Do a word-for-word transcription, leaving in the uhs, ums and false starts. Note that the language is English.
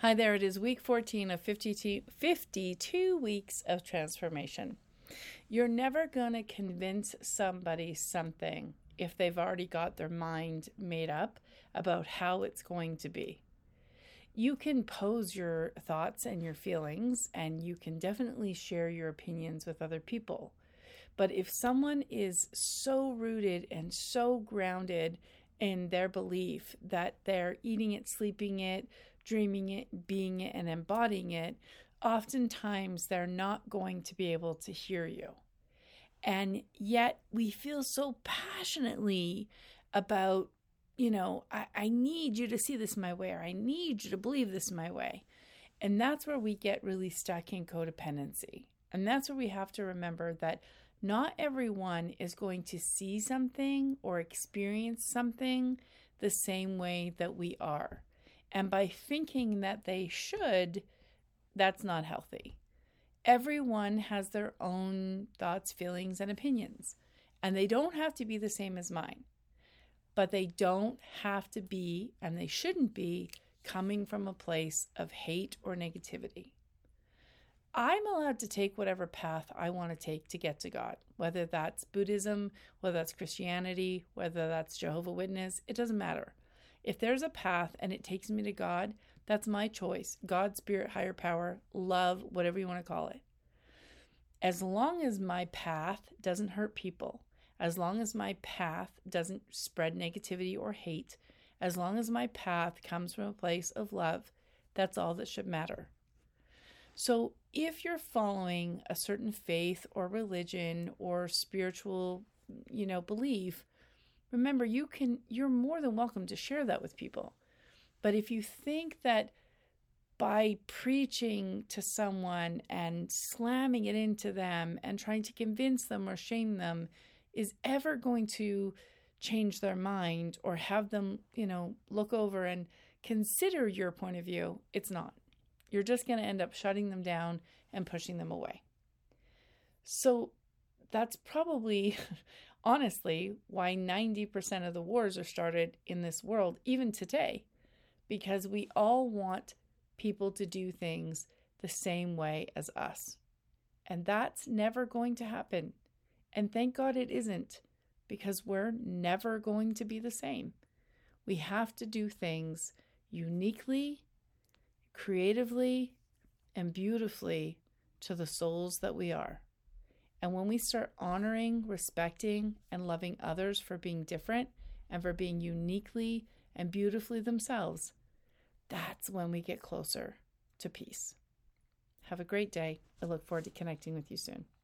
Hi there, it is week fourteen of fifty-two, fifty-two weeks of transformation. You're never going to convince somebody something if they've already got their mind made up about how it's going to be. You can pose your thoughts and your feelings, and you can definitely share your opinions with other people. But if someone is so rooted and so grounded in their belief that they're eating it, sleeping it, dreaming it, being it, and embodying it, oftentimes they're not going to be able to hear you. And yet we feel so passionately about, you know, I, I need you to see this my way, or I need you to believe this my way. And that's where we get really stuck in codependency. And that's where we have to remember that not everyone is going to see something or experience something the same way that we are. And by thinking that they should, that's not healthy. Everyone has their own thoughts, feelings, and opinions. And they don't have to be the same as mine. But they don't have to be, and they shouldn't be, coming from a place of hate or negativity. I'm allowed to take whatever path I want to take to get to God, whether that's Buddhism, whether that's Christianity, whether that's Jehovah's Witness, it doesn't matter. If there's a path and it takes me to God, that's my choice. God, spirit, higher power, love, whatever you want to call it. As long as my path doesn't hurt people, as long as my path doesn't spread negativity or hate, as long as my path comes from a place of love, that's all that should matter. So if you're following a certain faith or religion or spiritual, you know, belief, remember you can, you're more than welcome to share that with people. But if you think that by preaching to someone and slamming it into them and trying to convince them or shame them is ever going to change their mind or have them, you know, look over and consider your point of view, it's not. You're just going to end up shutting them down and pushing them away. So that's probably, honestly, why ninety percent of the wars are started in this world, even today, because we all want people to do things the same way as us. And that's never going to happen. And thank God it isn't, because we're never going to be the same. We have to do things uniquely, creatively, and beautifully to the souls that we are. And when we start honoring, respecting, and loving others for being different and for being uniquely and beautifully themselves, that's when we get closer to peace. Have a great day. I look forward to connecting with you soon.